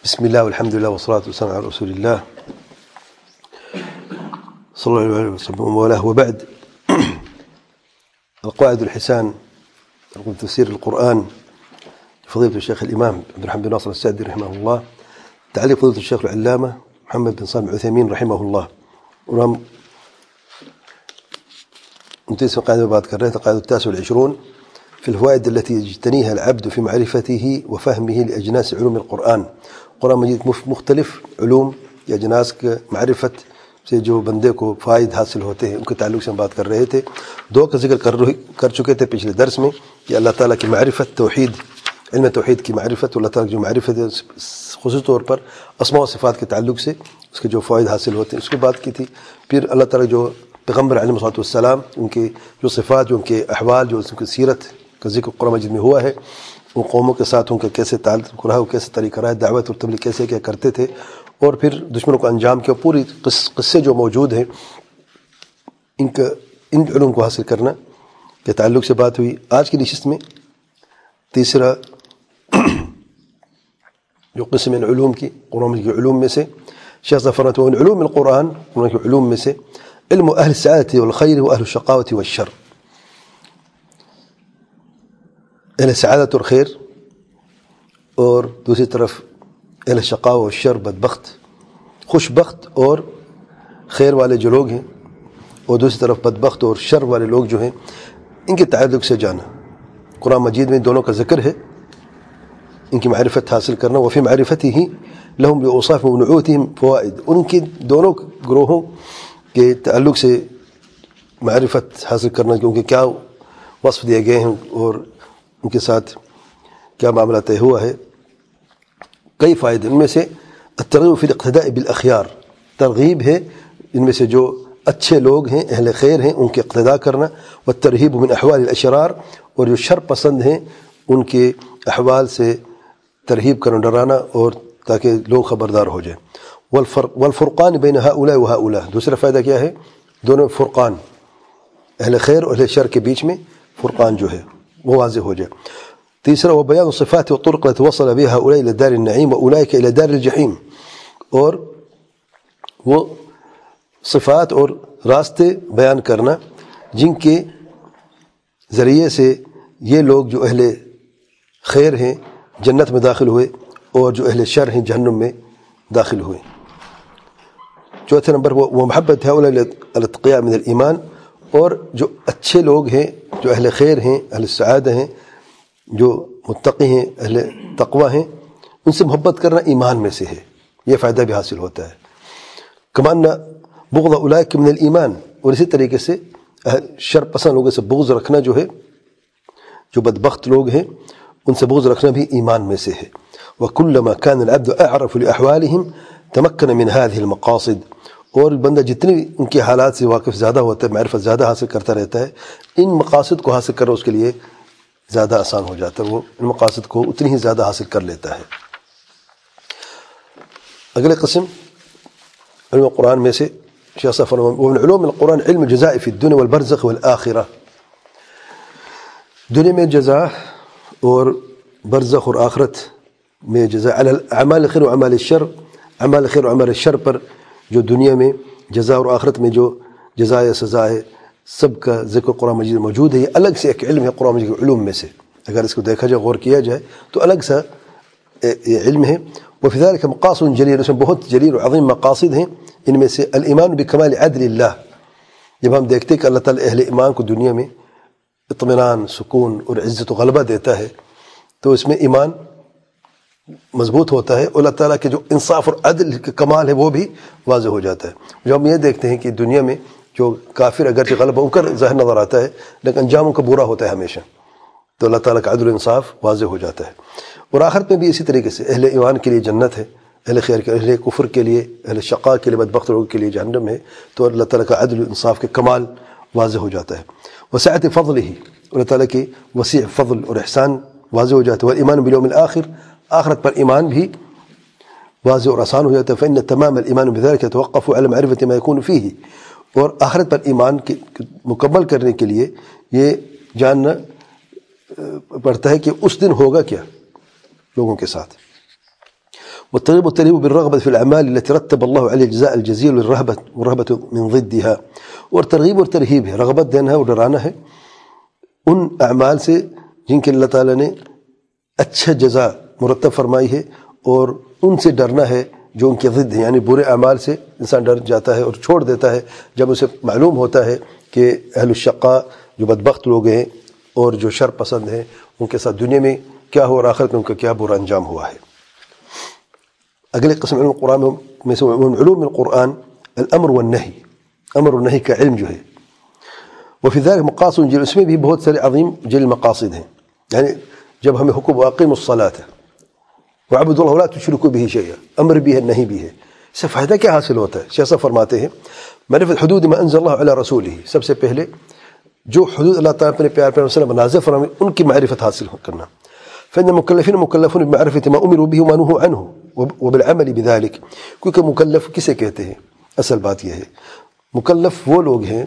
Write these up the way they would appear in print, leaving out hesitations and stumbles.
بسم الله والحمد لله والصلاة والسلام على رسول الله صلى الله عليه وسلم وله وبعد. القواعد الحسان من تفسير القرآن فضيلة الشيخ الإمام عبد الرحمن بن ناصر السعدي رحمه الله، تعليق فضيلة الشيخ العلامة محمد بن صالح العثيمين رحمه الله. ورام نتيسم قاعدة بعد كررت القاعدة 29 في الفوائد التي يجتنيها العبد في معرفته وفهمه لأجناس علوم القرآن. قرآن مجید مختلف علوم یا اجناس کے معرفت سے جو بندے کو فائد حاصل ہوتے ہیں ان کے تعلق سے ہم بات کر رہے تھے. دو کا ذکر کر چکے تھے پچھلے درس میں کہ اللہ تعالیٰ کی معرفت توحید، علم توحید کی معرفت، اللہ تعالیٰ کی جو معرفت ہے خصوصی طور پر اسماء و صفات کے تعلق سے اس کے جو فوائد حاصل ہوتے ہیں اس کی بات کی تھی. پھر اللہ تعالیٰ جو پیغمبر علیہ الصلوۃ والسلام ان کے جو صفات، جو ان کے احوال، جو ان کی سیرت کا ذکر قرآن مجید میں ہوا ہے، ان قوموں کے ساتھ ان کا کیسے تعلق رہا، کیسے طریقہ رہا، دعوت اور تبلیغ کیسے کیا کرتے تھے، اور پھر دشمنوں کو انجام کیا، پوری قصے جو موجود ہیں ان علوم کو حاصل کرنا کے تعلق سے بات ہوئی. آج کی نشست میں تیسرا جو قسم ان علوم کی قرآن کے علوم میں سے شیخ صاحب فرماتے ہیں علوم القرآن، قرآن کے علوم میں سے علم اہل السعادة والخیر و اہل الشقاوة والشر، اہل سعادت اور خیر، اور دوسری طرف اہل شقاء و شر، بدبخت، خوش بخت اور خیر والے جو لوگ ہیں، اور دوسری طرف بدبخت اور شر والے لوگ جو ہیں، ان کے تعلق سے جانا. قرآن مجید میں دونوں کا ذکر ہے، ان کی معرفت حاصل کرنا. وفی معرفته لهم بأوصاف ونعوتهم فوائد، ان کے دونوں گروہوں کے تعلق سے معرفت حاصل کرنا کہ ان کے کیا وصف دیے گئے ہیں اور ان کے ساتھ کیا معاملہ طے ہوا ہے. کئی فائدے، ان میں سے الترغیب فی الاقتداء بالاخیار، ترغیب ہے ان میں سے جو اچھے لوگ ہیں، اہل خیر ہیں، ان کے اقتداء کرنا. والترہیب من احوال الاشرار، اور جو شر پسند ہیں ان کے احوال سے ترہیب کرنا، ڈرانا، اور تاکہ لوگ خبردار ہو جائیں. والفرقان بین ہؤلاء و ہؤلاء، دوسرا فائدہ کیا ہے؟ دونوں فرقان، اہل خیر اور اہل شر کے بیچ میں فرقان جو ہے وہ واضح ہو جائے. تیسرا وبیان الصفات والطرق التي وصل بها هؤلاء الى دار النعیم واولئک الى دار الجحیم، اور وہ صفات اور راستے بیان کرنا جن کے ذریعے سے یہ لوگ جو اہل خیر ہیں جنت میں داخل ہوئے اور جو اہل شر ہیں جہنم میں داخل ہوئے. چوتھے نمبر وہ محبت ہے الاتقیاء من الایمان، اور جو اچھے لوگ ہیں، جو اہل خیر ہیں، اہل سعادہ ہیں، جو متقی ہیں، اہل تقوی ہیں، ان سے محبت کرنا ایمان میں سے ہے، یہ فائدہ بھی حاصل ہوتا ہے. کما ان بغض اولئک من الایمان، اور اسی طریقے سے شر پسند لوگوں سے بغض رکھنا جو ہے، جو بدبخت لوگ ہیں ان سے بغض رکھنا بھی ایمان میں سے ہے. وکلما کان العبد اعرف لاحوالهم تمکن من هذه المقاصد، اور بندہ جتنی ان کے حالات سے واقف زیادہ ہوتا ہے، معرفت زیادہ حاصل کرتا رہتا ہے، ان مقاصد کو حاصل کرنا اس کے لیے زیادہ آسان ہو جاتا ہے، وہ ان مقاصد کو اتنی ہی زیادہ حاصل کر لیتا ہے. اگلے قسم علم قرآن میں سے شیخ صاحب فرماتے ہیں ومن علوم القرآن علم الجزاء فی الدنیا والبرزخ والآخرہ، دنیا میں جزا اور برزخ اور آخرت میں جزا علی اعمال الخیر و اعمال الشر، اعمال خیر و اعمال الشر پر جو دنیا میں جزا اور آخرت میں جو جزا یا سزا ہے، سب کا ذکر قرآن مجید موجود ہے. یہ الگ سے ایک علم ہے قرآن مجید کے علوم میں سے، اگر اس کو دیکھا جائے، غور کیا جائے تو الگ سا یہ علم ہے. وفی ذلک مقاصد جلیل، اس میں بہت جلیل و عظیم مقاصد ہیں. ان میں سے الایمان بکمال عدل اللہ، جب ہم دیکھتے کہ اللہ تعالیٰ اہل ایمان کو دنیا میں اطمینان، سکون اور عزت و غلبہ دیتا ہے تو اس میں ایمان مضبوط ہوتا ہے، اور اللہ تعالیٰ کے جو انصاف اور عدل کا کمال ہے وہ بھی واضح ہو جاتا ہے. جو ہم یہ دیکھتے ہیں کہ دنیا میں جو کافر اگرچہ غلبہ ان کا ظاہر نظر آتا ہے لیکن انجام ان کا برا ہوتا ہے ہمیشہ، تو اللہ تعالیٰ کا عدل و انصاف واضح ہو جاتا ہے. اور آخرت میں بھی اسی طریقے سے اہل ایمان کے لیے جنت ہے، اہل خیر کے، اہل کفر کے لیے، اہل شقاء کے لیے، بدبخت لوگوں کے لیے جہنم ہے. تو اللہ تعالیٰ کا عدل و انصاف کے کمال واضح ہو جاتا ہے. وسعت فضلہ، اللہ تعالیٰ کی وسیع فضل اور احسان واضح ہو جاتا ہے. والایمان بالیوم الآخر، آخرت پر ایمان بھی واضح اور آسان ہو جاتا ہے. فإن تمام الایمان بذلك يتوقف على معرفة ما يكون فيه، اور آخرت پر ایمان مکمل کرنے کے لیے یہ جاننا پڑتا ہے کہ اس دن ہوگا کیا لوگوں کے ساتھ. والترغيب بالرغبة في الأعمال التي رتب الله عليه الجزاء الجزيل والرهبة من ضدها. اور ترغیب اور ترہیب ہے، رغبت دینا ہے اور ڈرانا ہے ان اعمال سے جن کے اللہ تعالیٰ نے اچھا جزا مرتب فرمائی ہے، اور ان سے ڈرنا ہے جو ان کے ضد ہیں، یعنی برے اعمال سے انسان ڈر جاتا ہے اور چھوڑ دیتا ہے جب اسے معلوم ہوتا ہے کہ اہل الشقاء جو بدبخت لوگ ہیں اور جو شر پسند ہیں ان کے ساتھ دنیا میں کیا ہو اور آخرت میں ان کا کیا برا انجام ہوا ہے. اگلے قسم علم القرآن میں سے علوم القرآن الامر والنہی، امر و نہی کا علم جو ہے، وفی ذلک مقاصد جل، اس میں بھی بہت سارے عظیم جل مقاصد ہیں. یعنی جب ہمیں حکم واقیم الصلاۃ وعبدوا اللہ لا تشرکوا به شیئا، امر بھی ہے نہیں بھی ہے، اس سے فائدہ کیا حاصل ہوتا ہے؟ شیخ صاحب فرماتے ہیں معرفت حدود ما انزل اللہ علی رسولہ، سب سے پہلے جو حدود اللہ تعالیٰ اپنے پیار پیغمبر صلی اللہ علیہ وسلم نازل فرمائے ان کی معرفت حاصل کرنا. فإن المكلفين مكلفون بمعرفة ما أمروا به وما نهوا عنه وبالعمل بذلك، کیونکہ مکلف کسے کہتے ہیں؟ اصل بات یہ ہے مکلف وہ لوگ ہیں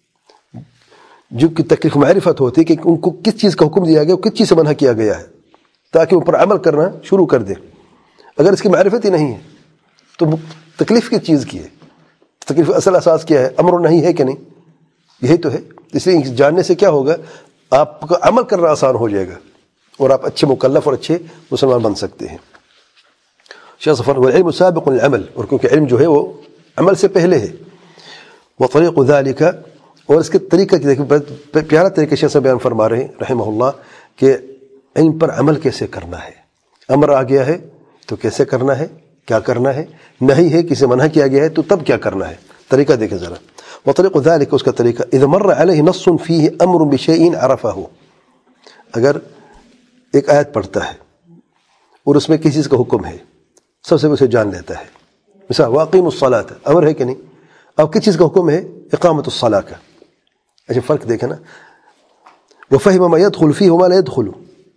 جو کی تکلیف معرفت ہوتی ہے کہ ان کو کس چیز کا حکم دیا گیا اور کس چیز سے منع کیا گیا ہے، تاکہ ان پر عمل کرنا شروع کر دیں. اگر اس کی معرفت ہی نہیں ہے تو تکلیف کس چیز کی ہے؟ تکلیف اصل اساس کیا ہے؟ امر نہیں ہے کہ نہیں؟ یہی تو ہے. اس لیے جاننے سے کیا ہوگا؟ آپ کا عمل کرنا آسان ہو جائے گا اور آپ اچھے مکلف اور اچھے مسلمان بن سکتے ہیں. شیخ صفر والعلم سابق العمل، اور کیونکہ علم جو ہے وہ عمل سے پہلے ہے. وطریق ذالک، اور اس کے طریقہ کی پیارا طریقے شیخ صاحب بیان فرما رہے ہیں رحمہ اللہ کہ علم پر عمل کیسے کرنا ہے. امر آ گیا ہے تو کیسے کرنا ہے، کیا کرنا ہے، نہیں ہے کسی منع کیا گیا ہے تو تب کیا کرنا ہے. طریقہ دیکھیں ذرا. وطریق ذالک، اس کا طریقہ اذا مر علیہ نص فیہ امر بشیء عرفہ، اگر ایک آیت پڑھتا ہے اور اس میں کسی چیز کا حکم ہے سب سے اسے جان لیتا ہے. مثلا واقیم الصلاۃ امر ہے کہ نہیں؟ اب کس چیز کا حکم ہے؟ اقامت الصلاۃ کا. اچھا فرق دیکھیں نا، وفہم ما يدخل فیہ وما لا يدخل،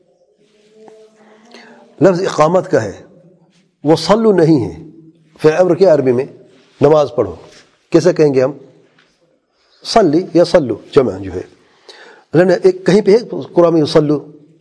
لفظ اقامت کا ہے، وہ صلو نہیں ہے. پھر امر کیا عربی میں؟ نماز پڑھو. کیسے کہیں گے ہم؟ صلی یا صلو جمع جو ہے. ایک کہیں پہ ہے قرآن میں صلو،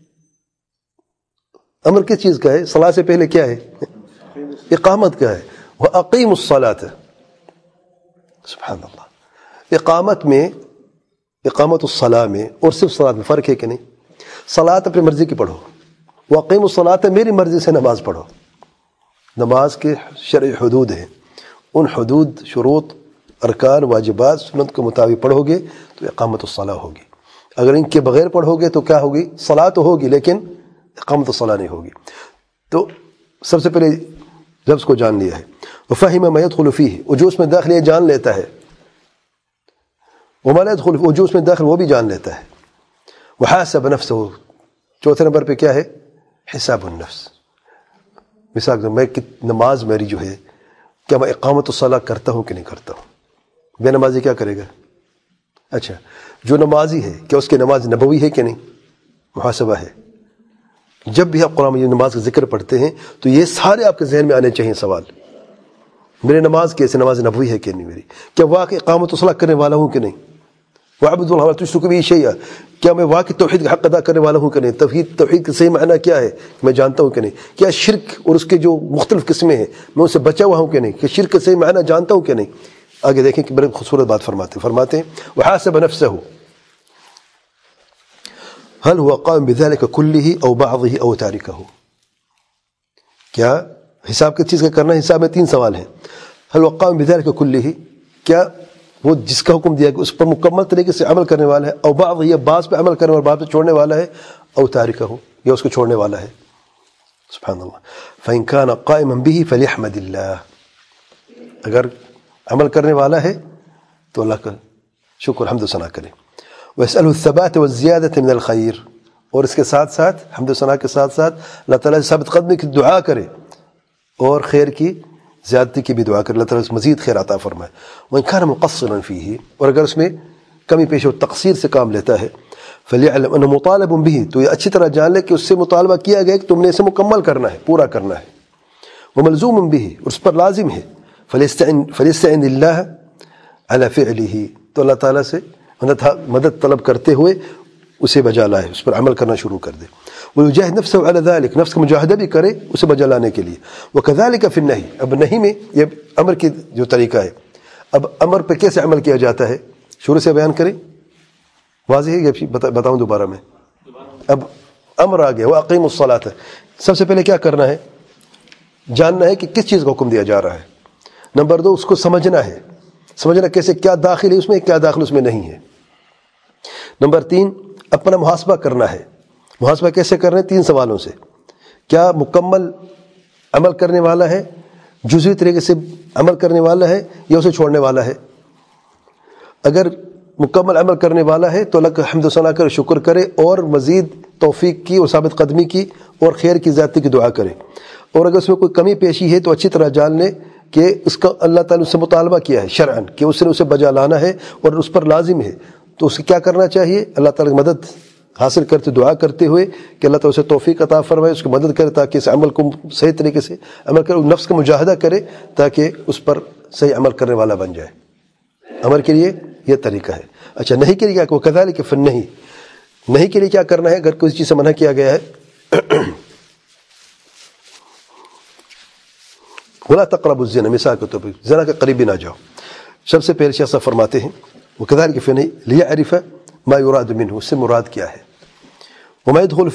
امر کس چیز کا ہے؟ صلاۃ سے پہلے کیا ہے؟ اقامت کا ہے. وَأَقِيمُوا الصَّلَاةَ، سبحان اللہ. اقامت میں، اقامت الصلاۃ میں اور صرف صلاۃ میں فرق ہے کہ نہیں؟ صلاۃ اپنی مرضی کی پڑھو، وَأَقِيمُوا الصَّلَاةَ میری مرضی سے نماز پڑھو. نماز کے شرعی حدود ہیں، ان حدود، شروط، ارکان، واجبات، سنت کے مطابق پڑھو گے تو اقامت الصلاۃ ہوگی. اگر ان کے بغیر پڑھو گے تو کیا ہوگی؟ صلاۃ تو ہوگی لیکن اقامت الصلاۃ نہیں ہوگی. تو سب سے پہلے لفظ کو جان لیا ہے. وفہم ما يدخل فیہ، وہ جو اس میں داخل ہے جان لیتا ہے. وما لا يدخل، وہ جو اس میں داخل وہ بھی جان لیتا ہے. وحاسب نفسہ، چوتھے نمبر پہ کیا ہے؟ حساب النفس. مثال میں نماز میری جو ہے کیا میں اقامت الصلاۃ کرتا ہوں کہ نہیں کرتا ہوں؟ بے نمازی کیا کرے گا؟ اچھا جو نمازی ہے کیا اس کی نماز نبوی ہے کہ نہیں؟ محاسبہ ہے. جب بھی آپ قرآن میں نماز کا ذکر پڑھتے ہیں تو یہ سارے آپ کے ذہن میں آنے چاہیے سوال. میری نماز کیسے، نماز نبوی ہے کہ نہیں میری؟ کیا واقعی اقامت الصلاۃ کرنے والا ہوں کہ نہیں؟ وَعَبْدُ اللَّهَ وَلَا تُشْرِكُوا بِهِ شَيْئًا، کیا میں واقعی توحید کا حق ادا کرنے والا ہوں کہ نہیں؟ توحید کا صحیح معنی کیا ہے میں جانتا ہوں کہ نہیں؟ کیا شرک اور اس کے جو مختلف قسمیں ہیں میں ان سے بچا ہوا ہوں کہ نہیں؟ کہ شرک کا صحیح معنی جانتا ہوں کہ نہیں؟ آگے دیکھیں کہ بڑی خوبصورت بات فرماتے ہیں وَحَاسَبَ نَفْسَهُ هل هو قائم بذلك كله او بعضه او تاركه. کیا حساب کس چیز کا کرنا ہے؟ حساب میں تین سوال ہیں. هل هو قائم بذلك كله، کیا وہ جس کا حکم دیا کہ اس پر مکمل طریقے سے عمل کرنے والا ہے، او بعض یا بعض پہ عمل کرنے والا، بعض پہ چھوڑنے والا ہے، او تاركه یا اس کو چھوڑنے والا ہے. سبحان اللہ. فإن كان قائما به فليحمد الله، اگر عمل کرنے والا ہے تو اللہ کا شکر حمد و ثنا کرے. وَيَسْأَلُ الثَّبَاتَ وَالزِّيَادَةَ مِنَ الْخَيْرِ، اور اس کے ساتھ ساتھ حمد و ثنا کے ساتھ ساتھ اللہ تعالیٰ سے ثابت قدمی کی دعا کرے اور خیر کی زیادتی کی بھی دعا کرے، اللہ تعالیٰ سے مزید خیر عطا فرمائے. وَإِنْ كَانَ مُقَصِّرًا فِيهِ، اور اگر اس میں کمی پیش اور تقصیر سے کام لیتا ہے، فَلْيَعْلَمْ أَنَّهُ مُطَالَبٌ بِهِ، تو یہ اچھی طرح جان لے کہ اس سے مطالبہ کیا گیا کہ تم نے اسے مکمل کرنا ہے، پورا کرنا ہے. وَمَلْزُومٌ بِهِ، اور اس پر لازم ہے. فَلْيَسْتَعِنِ اللَّهَ عَلَى فِعْلِهِ، تو اللہ تعالیٰ سے مدد طلب کرتے ہوئے اسے بجا لائے، اس پر عمل کرنا شروع کر دے. ويجاهد نفسه على ذلك، نفس کا مجاہدہ بھی کرے اسے بجا لانے کے لیے. وكذلك في النهي، اب نہیں میں یہ امر کی جو طریقہ ہے. اب امر پہ کیسے عمل کیا جاتا ہے شروع سے بیان کریں، واضح ہے یہ بتاؤں دوبارہ میں. اب امر آ گیا واقیموا الصلاۃ، سب سے پہلے کیا کرنا ہے؟ جاننا ہے کہ کس چیز کا حکم دیا جا رہا ہے. نمبر 2 اس کو سمجھنا ہے، سمجھنا کیسے، کیا داخل ہے اس میں، کیا داخل اس میں نہیں ہے. نمبر 3 اپنا محاسبہ کرنا ہے. محاسبہ کیسے کر رہے ہیں؟ 3 سوالوں سے. کیا مکمل عمل کرنے والا ہے، جزوی طریقے سے عمل کرنے والا ہے، یا اسے چھوڑنے والا ہے؟ اگر مکمل عمل کرنے والا ہے تو اللہ کا حمد و ثنا کرے، شکر کرے، اور مزید توفیق کی اور ثابت قدمی کی اور خیر کی زیادتی کی دعا کرے. اور اگر اس میں کوئی کمی پیشی ہے تو اچھی طرح جان لے کہ اس کا اللہ تعالیٰ سے مطالبہ کیا ہے شرعاً کہ اس نے اسے بجا لانا ہے اور اس پر لازم ہے. تو اسے کیا کرنا چاہیے؟ اللہ تعالیٰ کی مدد حاصل کرتے، دعا کرتے ہوئے کہ اللہ تعالیٰ اسے توفیق عطا فرمائے، اس کی مدد کرے تاکہ اس عمل کو صحیح طریقے سے عمل کرے، نفس کا مجاہدہ کرے تاکہ اس پر صحیح عمل کرنے والا بن جائے. عمل کے لیے یہ طریقہ ہے. اچھا نہیں کے لیے کیا؟ وَكَذَلِكَ فِي النَّهِي، نہیں کے لیے کیا کرنا ہے؟ اگر کوئی چیز سے منع کیا گیا ہے وَلَا تَقْرَبُوا الزِّنَا، مثال کے طور پر زنا کے قریب بھی نہ جاؤ. سب سے پہلے شیخ صاحب فرماتے ہیں وَكَذَلِكَ فِي النَّهِي لِيَعْرِفَ ما يراد منه، اس سے مراد کیا ہے. وما يدخل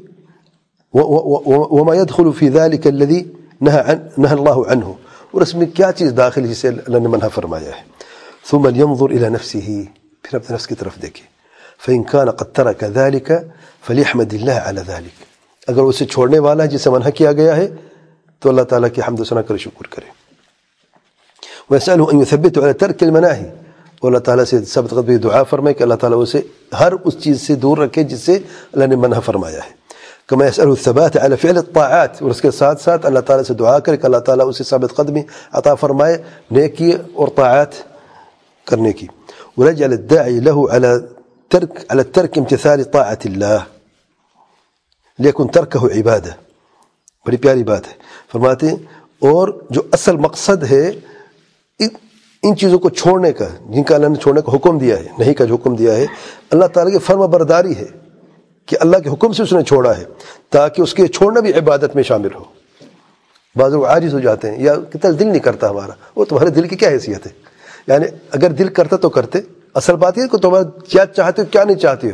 في ذلك الذي نهى الله عنه، اور اس میں کیا چیز داخل جسے اللہ نے منع فرمایا ہے. ثم لينظر الى نفسه، پھر اپنے نفس کی طرف دیکھے. فإن كان قد ترك ذلك فليحمد الله على ذلك، اگر اسے چھوڑنے والا ہے جسے منع کیا گیا ہے تو اللہ تعالیٰ کی حمد و ثنا کرے، شکر کرے. ويسأله ان يثبته على ترك المناهي، اور اللہ تعالیٰ سے ثابت قدمی دعا فرمائے کہ اللہ تعالیٰ اسے ہر اس چیز سے دور رکھے جس سے اللہ نے منع فرمایا ہے. كما يسأله الثبات على فعل الطاعات، اور اس کے ساتھ ساتھ اللہ تعالیٰ سے دعا کرے کہ اللہ تعالیٰ اسے ثابت قدمی عطا فرمائے نیکی اور طاعات کرنے کی. ولجعل الداعي له على الترك امتثال طاعة الله ليكن تركه عبادة. بڑی پیاری بات ہے. فرماتے ہیں اور جو اصل مقصد ہے ان چیزوں کو چھوڑنے کا جن کا اللہ نے چھوڑنے کا حکم دیا ہے، نہیں کا جو حکم دیا ہے، اللہ تعالیٰ کی فرما برداری ہے کہ اللہ کے حکم سے اس نے چھوڑا ہے تاکہ اس کے چھوڑنا بھی عبادت میں شامل ہو. بعض لوگ عاجز ہو جاتے ہیں یا کتنا دل نہیں کرتا ہمارا. وہ تمہارے دل کی کیا حیثیت ہے؟ یعنی اگر دل کرتا تو کرتے، اصل بات یہ ہے کہ تمہارا کیا چاہتے ہو کیا نہیں چاہتے ہو.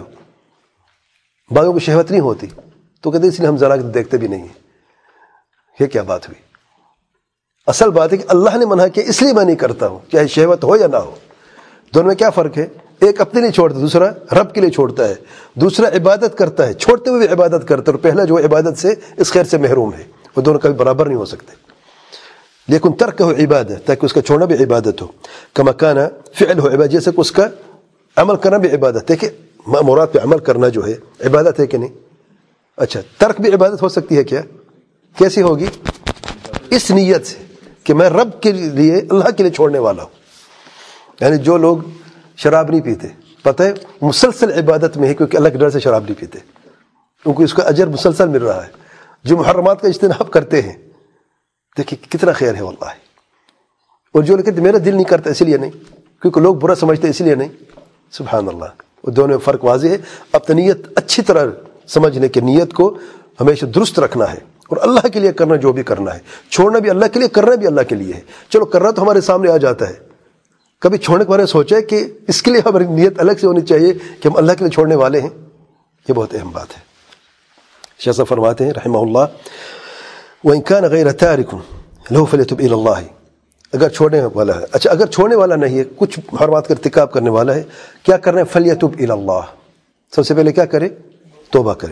بعضوں کو شہوت نہیں ہوتی تو کہتے اس لیے ہم ذرا دیکھتے بھی نہیں ہیں. یہ کیا بات ہوئی؟ اصل بات ہے کہ اللہ نے منع کیا اس لیے میں نہیں کرتا ہوں، چاہے شہوت ہو یا نہ ہو. دونوں میں کیا فرق ہے؟ ایک اپنے لیے چھوڑتا ہے، دوسرا رب کے لیے چھوڑتا ہے. دوسرا عبادت کرتا ہے، چھوڑتے ہوئے بھی عبادت کرتا ہے، اور پہلا جو عبادت سے اس خیر سے محروم ہے. وہ دونوں کبھی برابر نہیں ہو سکتے. لیکن ترک ہو عبادت، تاکہ اس کا چھوڑنا بھی عبادت ہو. کما کان فعل ہو عبادت، جیسے کہ اس کا عمل کرنا بھی عبادت ہے. کہ مامورات پہ عمل کرنا جو ہے عبادت ہے کہ نہیں؟ اچھا ترک بھی عبادت ہو سکتی ہے کیا؟ کیسی ہوگی؟ اس نیت سے کہ میں رب کے لیے اللہ کے لیے چھوڑنے والا ہوں. یعنی جو لوگ شراب نہیں پیتے، پتہ ہے مسلسل عبادت میں ہے کیونکہ اللہ کے ڈر سے شراب نہیں پیتے، ان کو اس کا اجر مسلسل مل رہا ہے. جو محرمات کا اجتناب کرتے ہیں دیکھیں کتنا خیر ہے واللہ. اور جو کہتے میرا دل نہیں کرتا اس لیے نہیں، کیونکہ لوگ برا سمجھتے اس لیے نہیں. سبحان اللہ. وہ دونوں میں فرق واضح ہے. اپنی نیت اچھی طرح سمجھنے کی نیت کو ہمیشہ درست رکھنا ہے اور اللہ کے لیے کرنا جو بھی کرنا ہے. چھوڑنا بھی اللہ کے لیے، کرنا بھی اللہ کے لیے ہے. چلو کرنا تو ہمارے سامنے آ جاتا ہے، کبھی چھوڑنے کے بارے میں سوچا ہے کہ اس کے لیے ہماری نیت الگ سے ہونی چاہیے کہ ہم اللہ کے لیے چھوڑنے والے ہیں. یہ بہت اہم بات ہے. شیخ صاحب فرماتے ہیں رحمہ اللہ وَإِن كَانَ غَيْرَ تَارِكٌ لَهُ فَلْيَتُبْ إِلَى اللَّهِ، اگر چھوڑنے والا ہے. اچھا اگر چھوڑنے والا نہیں ہے، کچھ محرمات کا ارتکاب کرنے والا ہے، کیا کرنا ہے؟ فَلْيَتُبْ إِلَى اللَّهِ، سب سے پہلے کیا کرے؟ توبہ کرے.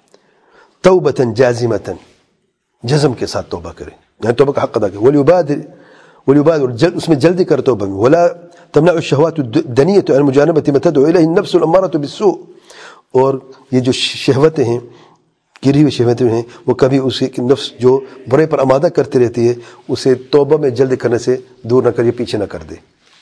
توبة جازمة، جزم کے ساتھ توبہ کرے، یعنی توبہ کا حق ادا کرے. ولیبادر اس میں جلدی کر توبہ میں. ولا تمنع الشهوات الدنية عن مجانبة ما تدعو إليه النفس الأمارة بالسوء، اور یہ جو شہوتیں ہیں، گری ہوئی شہوتیں ہیں، وہ کبھی اسے نفس جو برے پر آمادہ کرتی رہتی ہے اسے توبہ میں جلدی کرنے سے دور نہ کر، پیچھے نہ کر دے.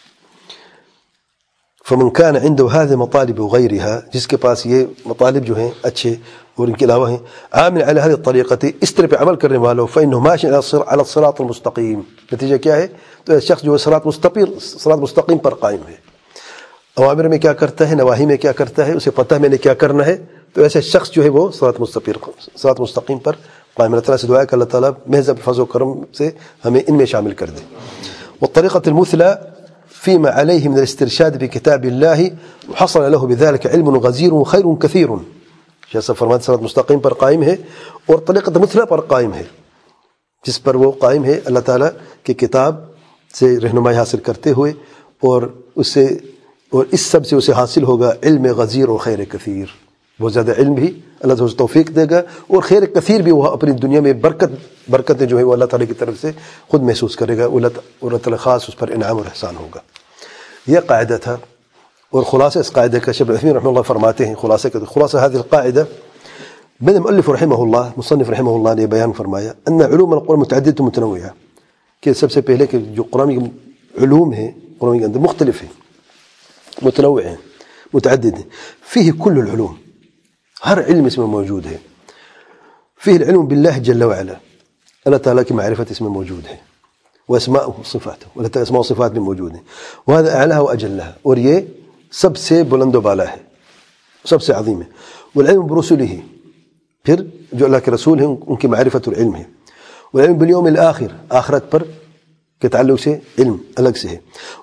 فمن كان عنده هذه مطالب وغيرها، جس کے پاس یہ مطالب جو ہیں اچھے اور ان کے علاوہ ہیں، عامل على هذه الطريقة، اس طرح پہ عمل کرنے والوں، فإنه ماشي على الصراط المستقيم. نتیجہ کیا ہے؟ تو صراط مستقیم پر قائم ہے. اوامر میں کیا کرتا ہے، نواہی میں کیا کرتا ہے، اسے پتہ ہے میں نے کیا کرنا ہے، تو ایسے شخص جو ہے وہ صراط مستقیم پر قائم۔ اللہ تعالیٰ سے دعا ہے کہ اللہ تعالیٰ محض فضل و کرم سے ہمیں ان میں شامل کر دے۔ والطريقة المثلى فيما عليه من الاسترشاد بكتاب الله وحصل له بذلك علم غزير وخير كثير۔ جیسا فرماتے صراط مستقیم پر قائم ہے اور طریقۃ مثلی پر قائم ہے، جس پر وہ قائم ہے اللہ تعالیٰ کی کتاب سے رہنمائی حاصل کرتے ہوئے، اور اس سب سے اسے حاصل ہوگا علم غزیر اور خیر کثیر، بہت زیادہ علم بھی اللہ تعالیٰ توفیق دے گا، اور خیر کثیر بھی وہ اپنی دنیا میں برکتیں جو ہے وہ اللہ تعالیٰ کی طرف سے خود محسوس کرے گا، اور اللہ تعالیٰ خاص اس پر انعام اور احسان ہوگا۔ یہ قاعدہ تھا، اور خلاصہ اس قاعدے کا شیخ العثیمین رحمہ اللہ فرماتے ہیں، خلاصہ هذه القاعدة من المؤلف رحمہ اللہ، مصنف رحمہ اللہ نے بیان فرمایا ان علوم القرآن متعددة متنوعة، کہ سب سے پہلے کہ جو قرآن کے علوم ہیں قرآن کے اندر مختلف ہیں، متنوع ہیں، متعدد ہیں، فيه كل العلوم، ہر علم اس میں موجود ہے، فيه العلم بالله جل وعلا، اللہ تعالیٰ کی معرفت اس میں موجود ہے، واسماءه وصفاته، اللہ تعالیٰ اسماء و صفات میں موجود ہیں، وهذا اعلاها واجلها، اور یہ سب سے بلند و بالا ہے، سب سے عظیم ہے، والعلم برسله، پھر جو اللہ کے رسول ہیں ان کی معرفت اور علم ہے، والعلم بالیوم الآخر، آخرت پر کے تعلق سے علم الگ سے ہے،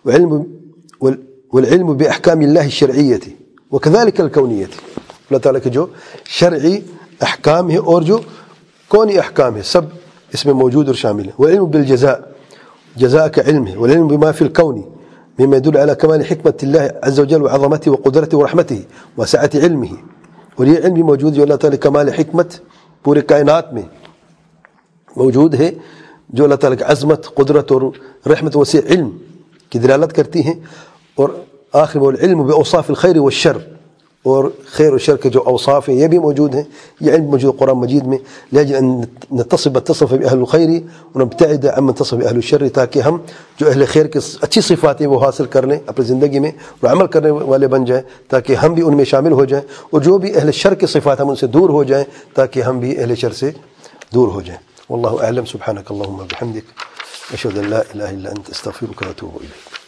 والعلم بأحکام اللہ الشرعیت وكذلك الکونیت، اللہ تعالیٰ کے جو شرعی احکام ہیں اور جو کونی احکام ہیں سب اس میں موجود اور شامل ہیں، والعلم بالجزاء، جزاء کا علم ہے، والعلم بما في الكون مما يدل على كمال حكمة الله عز وجل وعظمته وقدرته ورحمته وسعة علمه، اور یہ علم بھی موجود جو اللہ تعالیٰ کمال حکمت پورے کائنات میں موجود ہے، جو اللہ تعالیٰ کی عظمت، قدرت اور رحمت وسیع علم کی دلالت کرتی ہیں، اور آخر وہ العلم باوصاف الخیر والشر، اور خیر و شر کے جو اوصاف ہیں یہ بھی موجود ہیں، یہ علم موجود قرآن مجید میں، لاجل ان نتصف باہل الخیر ونبتعد عمن تصف باہل الشر، تاکہ ہم جو اہل خیر کی اچھی صفات ہیں وہ حاصل کر لیں اپنی زندگی میں اور عمل کرنے والے بن جائیں، تاکہ ہم بھی ان میں شامل ہو جائیں، اور جو بھی اہل شر کی صفات ہم ان سے دور ہو جائیں تاکہ ہم بھی اہل شر سے دور ہو جائیں۔ واللہ اعلم، سبحانک اللہم وبحمدک، اشہد ان لا الہ الا انت، استغفرک واتوب الیک۔